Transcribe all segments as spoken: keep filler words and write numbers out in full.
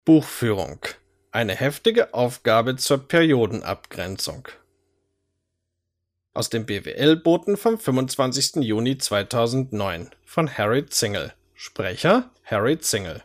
Buchführung. Eine heftige Aufgabe zur Periodenabgrenzung. Aus dem B W L-Boten vom fünfundzwanzigsten Juni zweitausendneun von Harry Zingel. Sprecher Harry Zingel.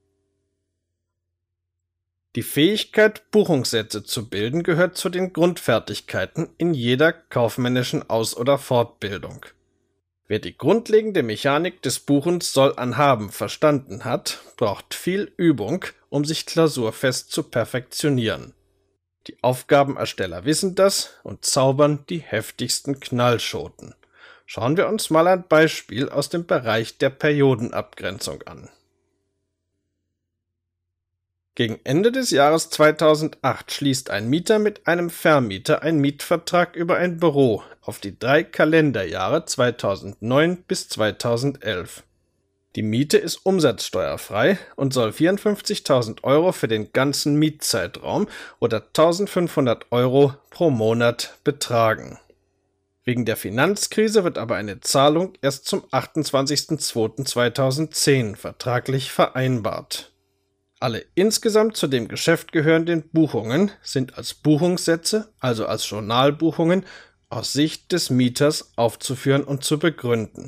Die Fähigkeit, Buchungssätze zu bilden, gehört zu den Grundfertigkeiten in jeder kaufmännischen Aus- oder Fortbildung. Wer die grundlegende Mechanik des Buchens soll anhaben verstanden hat, braucht viel Übung, um sich klausurfest zu perfektionieren. Die Aufgabenersteller wissen das und zaubern die heftigsten Knallschoten. Schauen wir uns mal ein Beispiel aus dem Bereich der Periodenabgrenzung an. Gegen Ende des Jahres zweitausendacht schließt ein Mieter mit einem Vermieter einen Mietvertrag über ein Büro auf die drei Kalenderjahre zweitausendneun bis zweitausendelf. Die Miete ist umsatzsteuerfrei und soll vierundfünfzigtausend Euro für den ganzen Mietzeitraum oder eintausendfünfhundert Euro pro Monat betragen. Wegen der Finanzkrise wird aber eine Zahlung erst zum achtundzwanzigsten zweiten zweitausendzehn vertraglich vereinbart. Alle insgesamt zu dem Geschäft gehörenden Buchungen sind als Buchungssätze, also als Journalbuchungen, aus Sicht des Mieters aufzuführen und zu begründen.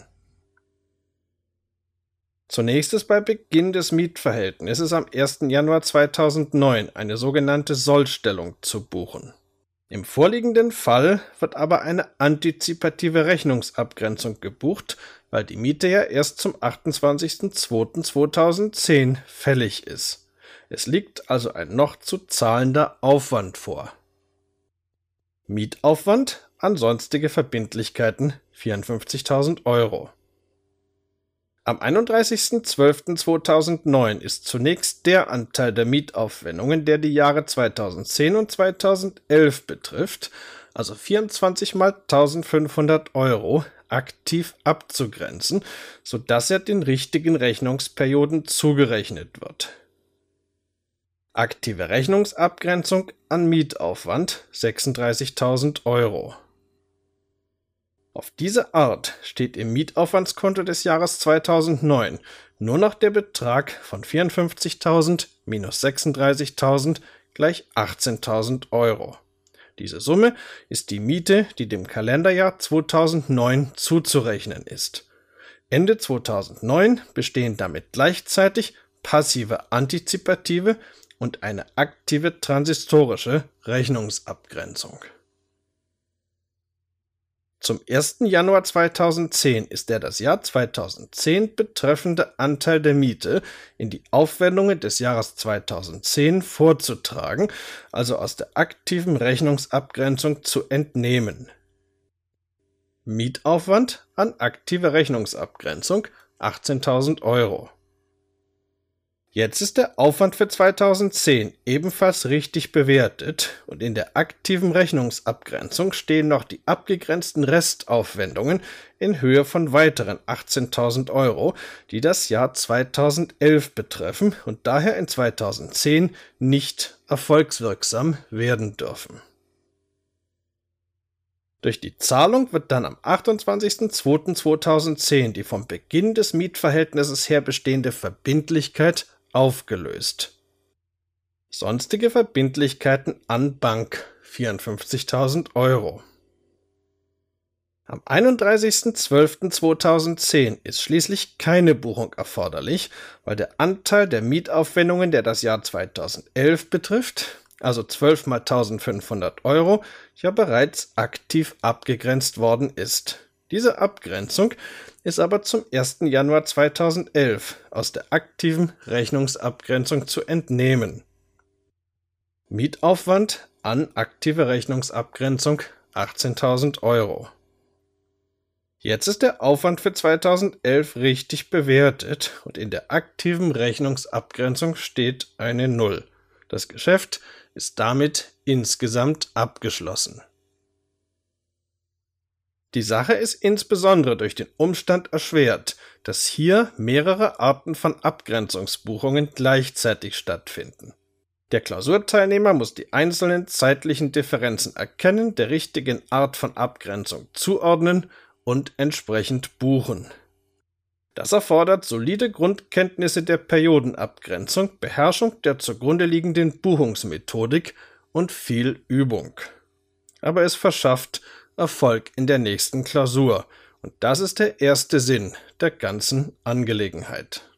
Zunächst ist bei Beginn des Mietverhältnisses am ersten Januar zweitausendneun eine sogenannte Sollstellung zu buchen. Im vorliegenden Fall wird aber eine antizipative Rechnungsabgrenzung gebucht, weil die Miete ja erst zum achtundzwanzigsten zweiten zweitausendzehn fällig ist. Es liegt also ein noch zu zahlender Aufwand vor. Mietaufwand an sonstige Verbindlichkeiten vierundfünfzigtausend Euro. Am einunddreißigsten zwölften zweitausendneun ist zunächst der Anteil der Mietaufwendungen, der die Jahre zweitausendzehn und zweitausendelf betrifft, also vierundzwanzig mal eintausendfünfhundert Euro, aktiv abzugrenzen, sodass er den richtigen Rechnungsperioden zugerechnet wird. Aktive Rechnungsabgrenzung an Mietaufwand sechsunddreißigtausend Euro. Auf diese Art steht im Mietaufwandskonto des Jahres zweitausendneun nur noch der Betrag von vierundfünfzigtausend minus sechsunddreißigtausend gleich achtzehntausend Euro. Diese Summe ist die Miete, die dem Kalenderjahr zweitausendneun zuzurechnen ist. Ende zweitausendneun bestehen damit gleichzeitig passive antizipative und eine aktive transistorische Rechnungsabgrenzung. Zum ersten Januar zweitausendzehn ist der das Jahr zweitausendzehn betreffende Anteil der Miete in die Aufwendungen des Jahres zweitausendzehn vorzutragen, also aus der aktiven Rechnungsabgrenzung zu entnehmen. Mietaufwand an aktive Rechnungsabgrenzung achtzehntausend Euro. Jetzt ist der Aufwand für zweitausendzehn ebenfalls richtig bewertet und in der aktiven Rechnungsabgrenzung stehen noch die abgegrenzten Restaufwendungen in Höhe von weiteren achtzehntausend Euro, die das Jahr zweitausendelf betreffen und daher in zweitausendzehn nicht erfolgswirksam werden dürfen. Durch die Zahlung wird dann am achtundzwanzigsten zweiten zweitausendzehn die vom Beginn des Mietverhältnisses her bestehende Verbindlichkeit aufgelöst. Sonstige Verbindlichkeiten an Bank vierundfünfzigtausend Euro. Am einunddreißigsten zwölften zweitausendzehn ist schließlich keine Buchung erforderlich, weil der Anteil der Mietaufwendungen, der das Jahr zweitausendelf betrifft, also zwölf mal eintausendfünfhundert Euro, ja bereits aktiv abgegrenzt worden ist. Diese Abgrenzung ist aber zum ersten Januar zweitausendelf aus der aktiven Rechnungsabgrenzung zu entnehmen. Mietaufwand an aktive Rechnungsabgrenzung achtzehntausend Euro. Jetzt ist der Aufwand für zweitausendelf richtig bewertet und in der aktiven Rechnungsabgrenzung steht eine Null. Das Geschäft ist damit insgesamt abgeschlossen. Die Sache ist insbesondere durch den Umstand erschwert, dass hier mehrere Arten von Abgrenzungsbuchungen gleichzeitig stattfinden. Der Klausurteilnehmer muss die einzelnen zeitlichen Differenzen erkennen, der richtigen Art von Abgrenzung zuordnen und entsprechend buchen. Das erfordert solide Grundkenntnisse der Periodenabgrenzung, Beherrschung der zugrunde liegenden Buchungsmethodik und viel Übung. Aber es verschafft Erfolg in der nächsten Klausur. Und das ist der erste Sinn der ganzen Angelegenheit.